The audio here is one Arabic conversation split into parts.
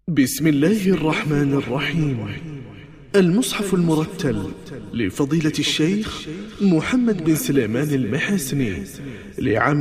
بسم الله الرحمن الرحيم. المصحف المرتل لفضيلة الشيخ محمد بن سليمان المحاسني لعام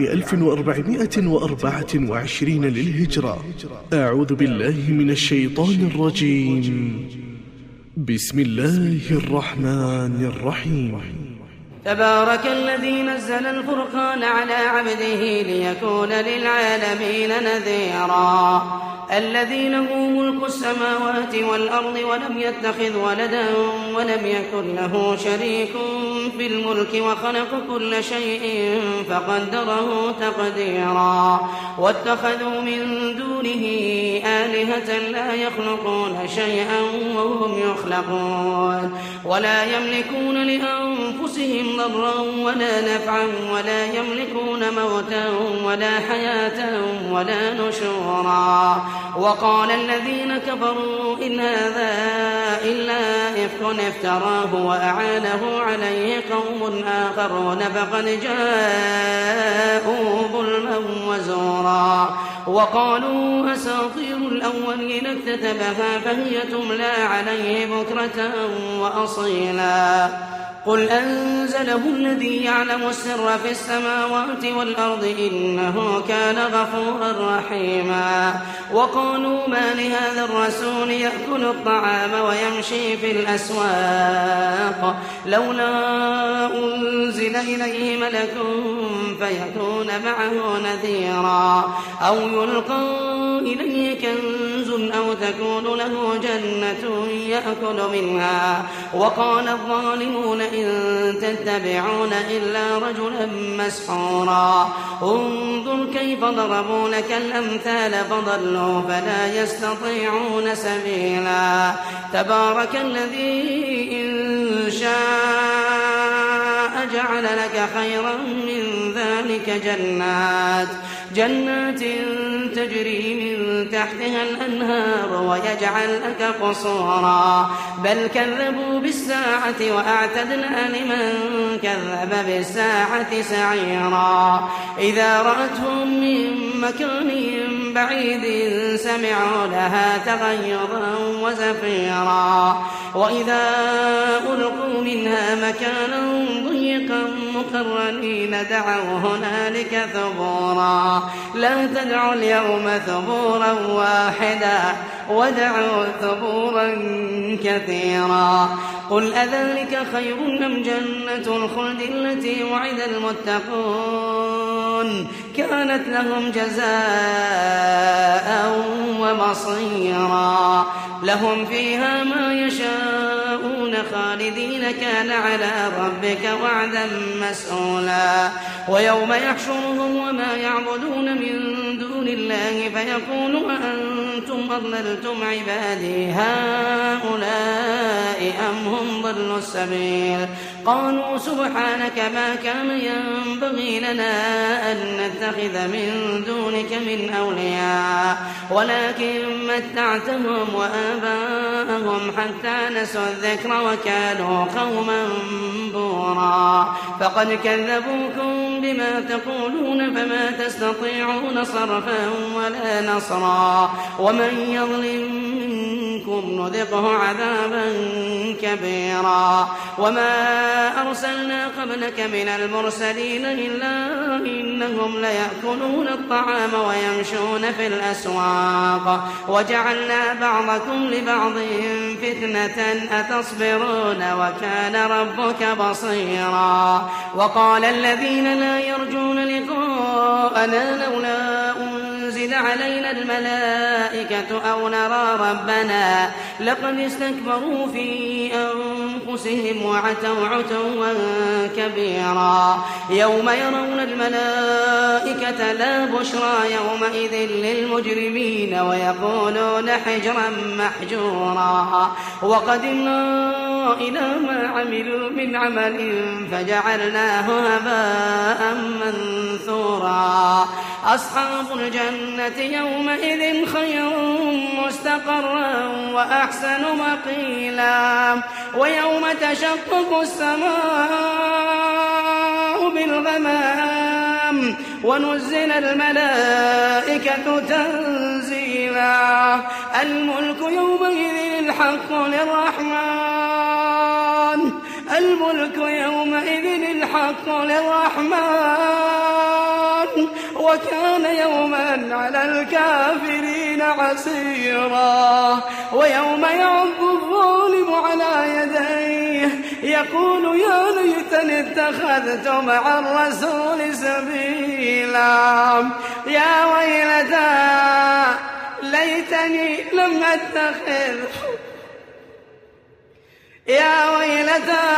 1424 للهجرة. أعوذ بالله من الشيطان الرجيم. بسم الله الرحمن الرحيم. تبارك الذي نزل الفرقان على عبده ليكون للعالمين نذيرا. الذي له ملك السماوات والأرض ولم يتخذ ولدا ولم يكن له شريك في الملك وخلق كل شيء فقدره تقديرا. واتخذوا من دونه آلهة لا يخلقون شيئا وهم يخلقون ولا يملكون لأنفسهم ضرا ولا نفعا ولا يملكون موتا ولا حياة ولا نشورا. وقال الذين كفروا إن هذا إلا إفك افتراه وأعانه عليه قوم آخرون فقد جاءوا ظلما وزورا. وقالوا أساطير الأولين اكتتبها فهي تملى عليه بكرة وأصيلا. قل أنزله الذي يعلم السر في السماوات والأرض إنه كان غفورا رحيما. وقالوا ما لهذا الرسول يأكل الطعام ويمشي في الأسواق لولا أنزل إليه ملك فيكون معه نذيرا أو يلقى إليه كنز أو تكون له جنة يأكل منها. وقال الظالمون إن تتبعون إلا رجلا مسحورا. انظر كيف ضربوا لك الأمثال فضلوا فلا يستطيعون سبيلا. تبارك الذي إن شاء جعل لك خيرا من ذلك جنات تجري من تحتها الأنهار ويجعل لك قصورا. بل كذبوا بالساعة وأعتدنا لمن كذب بالساعة سعيرا. إذا رأتهم من مكان بعيد سمعوا لها تغيظا وزفيرا. وإذا ألقوا منها مكانا ضيقا مقرنين دعوا هنالك ثبورا. لا تدعوا اليوم ثبورا واحدا ودعوا ثبورا كثيرا. قل أذلك خير أم جنة الخلد التي وعد المتقون كانت لهم جزاء ومصيرا. لهم فيها ما يشاءون خالدين كان على ربك وعدا مسئولا. ويوم يحشرهم وما يعبدون من دون الله فيقول أأنتم أضللتم عبادي هؤلاء أم هم ضلوا السبيل. قالوا سبحانك ما كان ينبغي لنا أن نتخذ من دونك من أولياء ولكن متعتهم وآباءهم حتى نسوا الذكر وكانوا قوما بورا. فقد كذبوكم بما تقولون فما تستطيعون صرفا ولا نصرا. ومن يظلم منكم نذقه عذابا كبيرا. وما أرسلنا قبلك من المرسلين إلا إنهم ليأكلون الطعام ويمشون في الأسواق وجعلنا بعضكم لبعض فتنة أتصبرون وكان ربك بصيرا. وقال الذين لا يرجون لقاءنا لولا أنزل علينا الملائكة أو نرى ربنا لقد استكبروا في أنفسهم وعتوا عتوا كبيرا. يوم يرون الملائكة لا بشرى يومئذ للمجرمين ويقولون حجرا محجورا. وقدمنا إلى ما عملوا من عمل فجعلناه هباء منثورا. أصحاب الجنة يومئذ خير مستقرا وأحسن مقيلا. ويوم تشقق السماء بالغمام الأيام ونزل الملائكة تنزيلا الملك يومئذ الحق للرحمن الملك يومئذ الحق للرحمن وكان يوما على الكافرين عسيرا ويوم يعض الظالم على يديه يقول يا ليتني اتخذت مع الرسول سبيلا يا ويلتى ليتني لم أتخذ يا ويلتى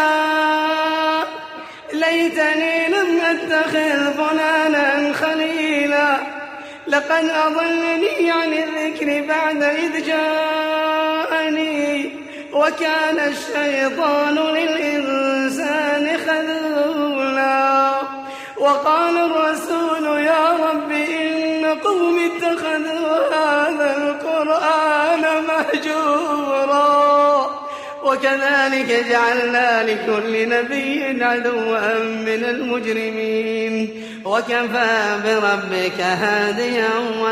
ليتني لم أتخذ فلانا خليلا لقد أضلني عن الذكر بعد إذ جاءني وكان الشيطان للإنسان خذولا وقال الرسول يا رب إن قوم اتخذوا هذا القرآن مهجورا وكذلك جعلنا لكل نبي عدوا من المجرمين وكفى بربك هاديا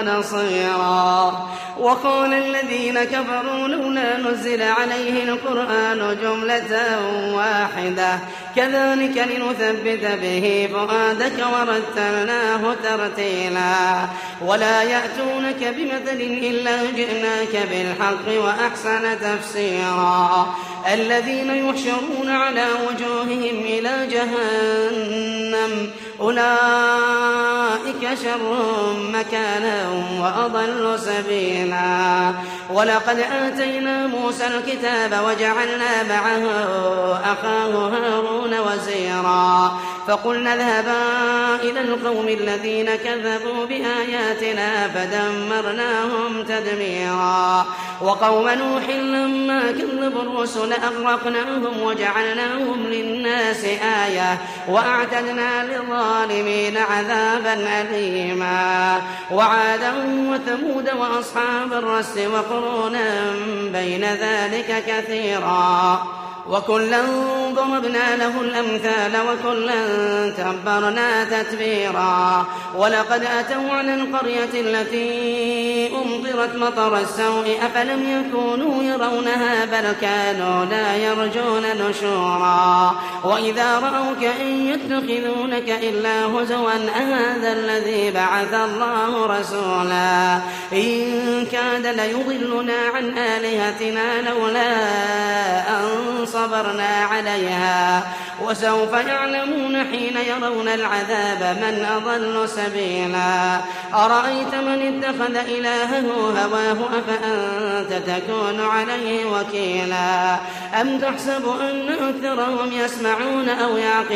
ونصيرا وقال الذين كفروا لولا نزل عليه القرآن جملة واحدة كذلك لنثبت به فؤادك ورتلناه ترتيلا ولا يأتونك بمثل إلا جئناك بالحق وأحسن تفسيرا الذين يحشرون على وجوههم إلى جهنم أولئك شر مكانا وأضل سبيلا ولقد آتينا موسى الكتاب وجعلنا معه أخاه هارون وزيرا فقلنا اذهبا إلى القوم الذين كذبوا بآياتنا فدمرناهم تدميرا وقوم نوح لما كذبوا الرسل أغرقناهم وجعلناهم للناس آية وأعتدنا للظالمين عذابا أليما وعادا وثمود وأصحاب الرس وقرونا بين ذلك كثيرا وكلا ضربنا له الأمثال وكلا تبرنا تتبيرا ولقد أتوا على القرية التي أمطرت مطر السوء أفلم يكونوا يرونها بل كانوا لا يرجون نشورا وإذا رأوك إن يتخذونك إلا هزوا أهذا الذي بعث الله رسولا إن كاد ليضلنا عن آلهتنا لولا أن صبرنا عليها وسوف يعلمون حين يرون العذاب من أضل سبيلا أرأيت من اتخذ إلهه هواه أفأنت تكون عليه وكيلا أم تحسب أن أكثرهم يسمعون أو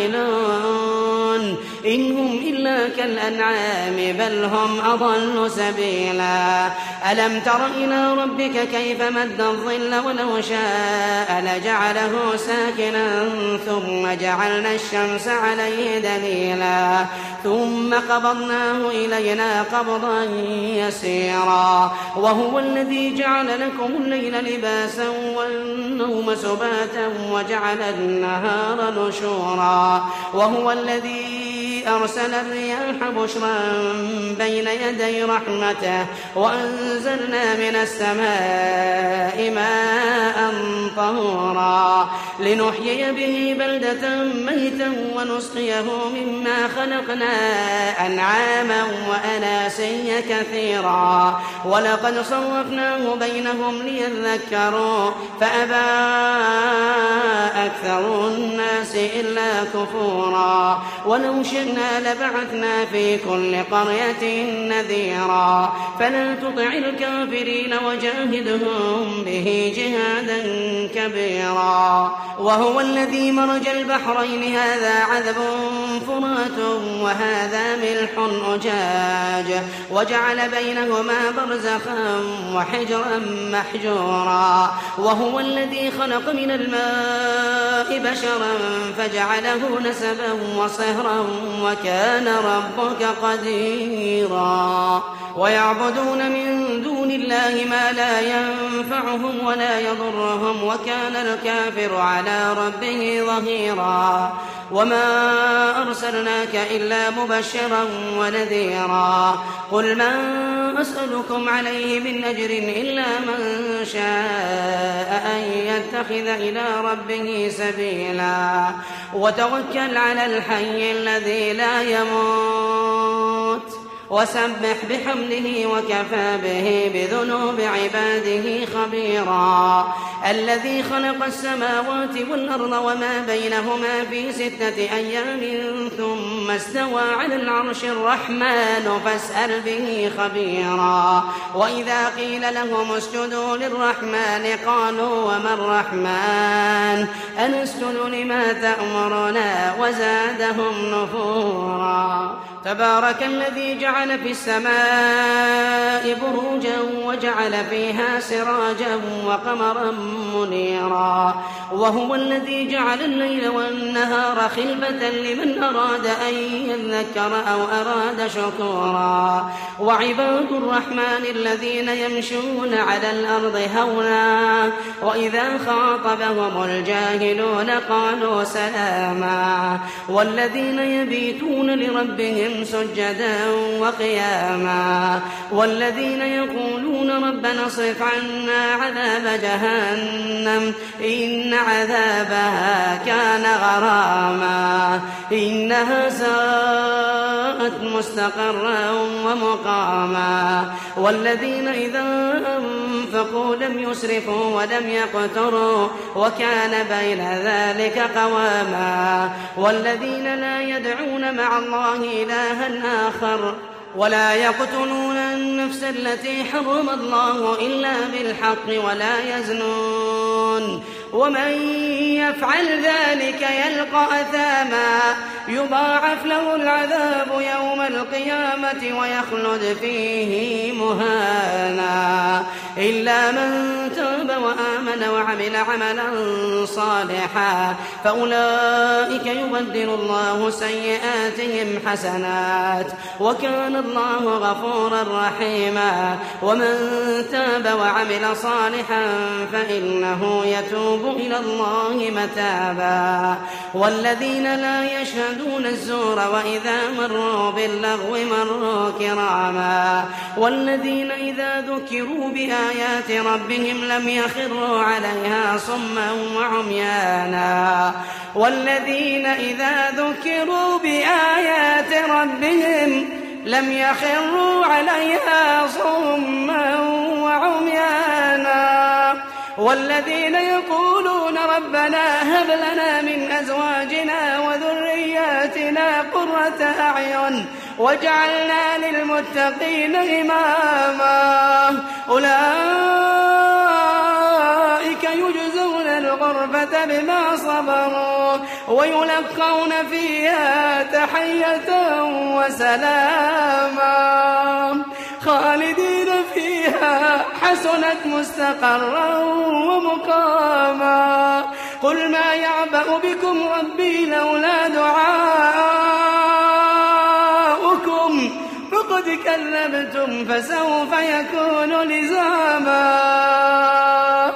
يعقلون إن هم إلا كالأنعام بل هم أضل سبيلا ألم تر إلى ربك كيف مد الظل ولو شاء لجعله ساكنا ثم جعلنا الشمس عليه دليلا ثم قبضناه إلينا قبضا يسيرا وهو الذي جعل لكم الليل لباسا والنوم سباتا وجعل النهار نشورا وهو الذي أرسل الرياح بشرا بين يدي رحمته وأنزلنا من السماء ماء طهورا لنحيي به بلدة ميتا ونسقيه مما خلقنا أنعاما وأناسيا كثيرا ولقد صرفناه بينهم ليذكروا فأبى أكثر الناس إلا كفورا ولو شئنا لبعثنا في كل قرية نذيرا فلا تطع الكافرين وجاهدهم به جهادا كبيرا وهو الذي مرج البحرين هذا عذب فرات وهذا ملح أجاج وجعل بينهما برزخا وحجرا محجورا وهو الذي خلق من الماء بشرا فجعله نسبا وصهرا وكان ربك قديرا ويعبدون من دون الله ما لا ينفعهم ولا يضرهم وكان الكافر على ربه ظهيرا وما أرسلناك إلا مبشرا ونذيرا قل ما أسألكم عليه من أجر إلا من شاء أن يتخذ إلى ربه سبيلا وتوكل على الحي الذي لا يموت وسبح بحمده وكفى به بذنوب عباده خبيرا الذي خلق السماوات والأرض وما بينهما في 6 أيام ثم استوى على العرش الرحمن فاسأل به خبيرا وإذا قيل لهم اسجدوا للرحمن قالوا وما الرحمن أنسجد لما تأمرنا وزادهم نفورا تبارك الذي جعل في السماء بروجا وجعل فيها سراجا وقمرا منيرا وهو الذي جعل الليل والنهار خلفة لمن أراد أن يذكر أو أراد شكورا وعباد الرحمن الذين يمشون على الأرض هونا وإذا خاطبهم الجاهلون قالوا سلاما والذين يبيتون لربهم سجدا وقياما والذين يقولون ربنا اصرف عنا عذاب جهنم إن عذابها كان غراما إنها ساءت مستقرا ومقاما والذين إذا أنفقوا لم يسرفوا ولم يقتروا وكان بين ذلك قواما والذين لا يدعون مع الله إلها آخر ولا يقتلون النفس التي حرم الله إلا بالحق ولا يزنون ومن يفعل ذلك يلقى أثاما يضاعف له العذاب يوم القيامة ويخلد فيه مهانا إلا من تاب وآمن وعمل عملا صالحا فأولئك يبدل الله سيئاتهم حسنات وكان الله غفورا رحيما ومن تاب وعمل صالحا فإنه يتوب إلى الله متابا والذين لا يشهدون الزور وإذا مروا باللغو مروا كراما والذين إذا ذكروا بآيات ربهم لم يخروا عليها صما وعميانا والذين إذا ذكروا بآيات ربهم لم يخروا عليها صما وعميانا والذين يقولون ربنا هب لنا من أزواجنا وذرياتنا قرة أعين واجعلنا للمتقين إماما أولئك يجزون الغرفة بما صبروا ويلقون فيها تحية وسلاما خالدين فيها حسنت مستقرا ومقاما قل ما يعبأ بكم ربي لولا دعاؤكم فقد كذبتم فسوف يكون لزاما